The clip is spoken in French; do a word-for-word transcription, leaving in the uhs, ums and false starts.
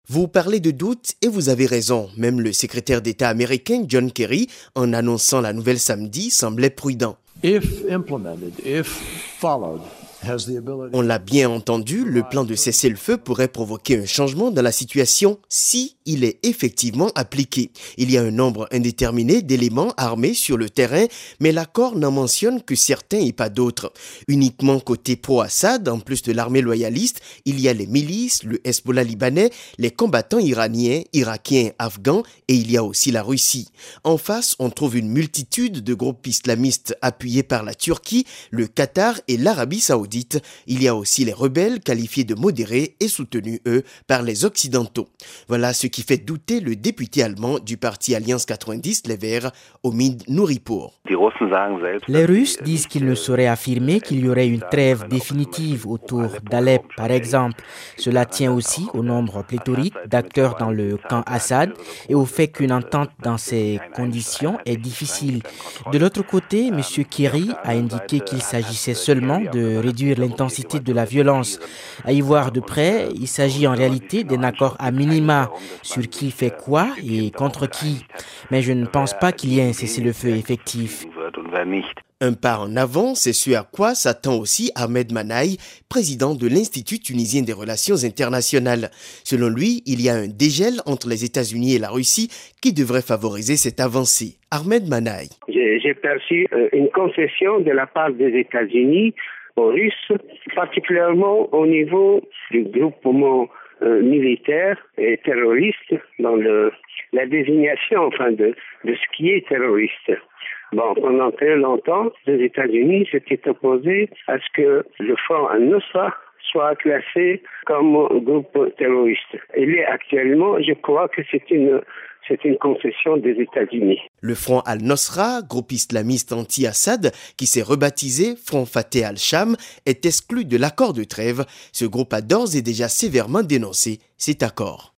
Vous parlez de doute et vous avez raison. Même le secrétaire d'État américain John Kerry, en annonçant la nouvelle samedi, semblait prudent. If implemented, if followed, On l'a bien entendu, le plan de cessez-le-feu pourrait provoquer un changement dans la situation si il est effectivement appliqué. Il y a un nombre indéterminé d'éléments armés sur le terrain, mais l'accord n'en mentionne que certains et pas d'autres. Uniquement côté pro-Assad, en plus de l'armée loyaliste, il y a les milices, le Hezbollah libanais, les combattants iraniens, irakiens, afghans et il y a aussi la Russie. En face, on trouve une multitude de groupes islamistes appuyés par la Turquie, le Qatar et l'Arabie saoudite. Il y a aussi les rebelles qualifiés de modérés et soutenus, eux, par les Occidentaux. Voilà ce qui fait douter le député allemand du parti Alliance quatre-vingt-dix, les Verts, Omid Nouripour. Les Russes disent qu'ils ne sauraient affirmer qu'il y aurait une trêve définitive autour d'Alep, par exemple. Cela tient aussi au nombre pléthorique d'acteurs dans le camp Assad et au fait qu'une entente dans ces conditions est difficile. De l'autre côté, M. Kerry a indiqué qu'il s'agissait seulement de réduire l'intensité de la violence. À y voir de près, il s'agit en réalité d'un accord à minima sur qui fait quoi et contre qui. Mais je ne pense pas qu'il y ait un cessez-le-feu effectif. Un pas en avant, c'est ce à quoi s'attend aussi Ahmed Manaï, président de l'Institut tunisien des relations internationales. Selon lui, il y a un dégel entre les États-Unis et la Russie qui devrait favoriser cette avancée. Ahmed Manaï. J'ai, j'ai perçu une concession de la part des États-Unis aux Russes, particulièrement au niveau du groupement euh, militaire et terroriste dans le, la désignation enfin de, de ce qui est terroriste. Bon, pendant très longtemps, les États-Unis s'étaient opposés à ce que le Front al-Nusra soit classé comme groupe terroriste. Il est actuellement, je crois que c'est une, c'est une concession des États-Unis. Le Front al-Nosra, groupe islamiste anti-Assad, qui s'est rebaptisé Front Fateh al-Sham, est exclu de l'accord de trêve. Ce groupe a d'ores et déjà sévèrement dénoncé cet accord.